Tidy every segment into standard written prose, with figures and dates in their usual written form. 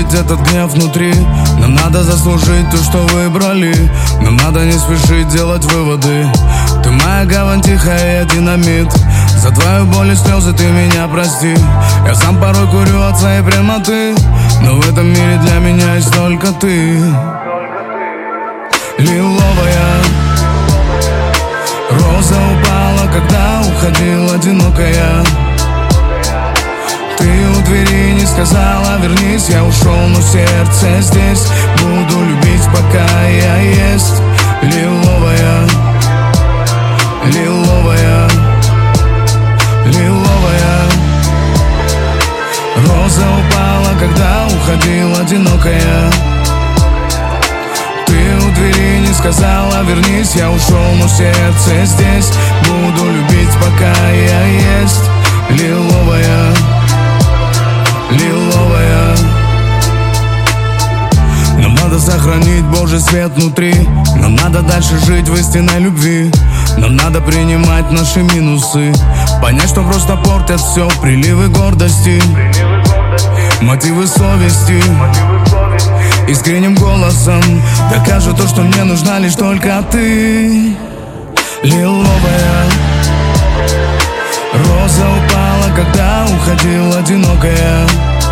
скрыть этот гнев внутри. Нам надо заслужить то, что выбрали. Нам надо не спешить делать выводы. Ты моя гавань тихая, я динамит. За твою боль и слезы ты меня прости. Я сам порой курю от своей прямоты, но в этом мире для меня есть только ты. Лиловая роза упала, когда уходил одинокая. Ты у двери не сказала вернись, я ушел, но сердце здесь. Буду любить, пока я есть. Лиловая, лиловая, лиловая роза упала, когда уходил одинокая. Ты у двери не сказала вернись, я ушел, но сердце здесь. Буду любить, пока я есть. Лиловая, лиловая. Нам надо сохранить Божий свет внутри. Нам надо дальше жить в истинной любви. Нам надо принимать наши минусы, понять, что просто портят все приливы гордости, мотивы совести. Искренним голосом докажу то, что мне нужна лишь только ты. Лиловая роза упала, когда уходил одинокая.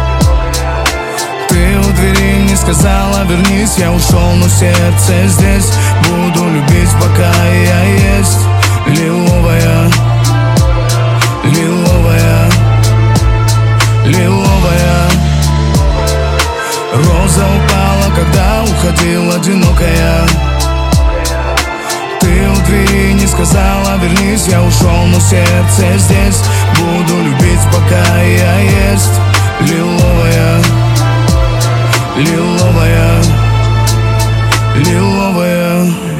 Ты у двери не сказала вернись, я ушел, но сердце здесь. Буду любить, пока я есть. Лиловая, лиловая, лиловая роза упала, когда уходил одинокая. Ты у двери не сказала вернись, я ушел, но сердце здесь. Буду любить, пока я есть. Лиловая, лиловая, лиловая.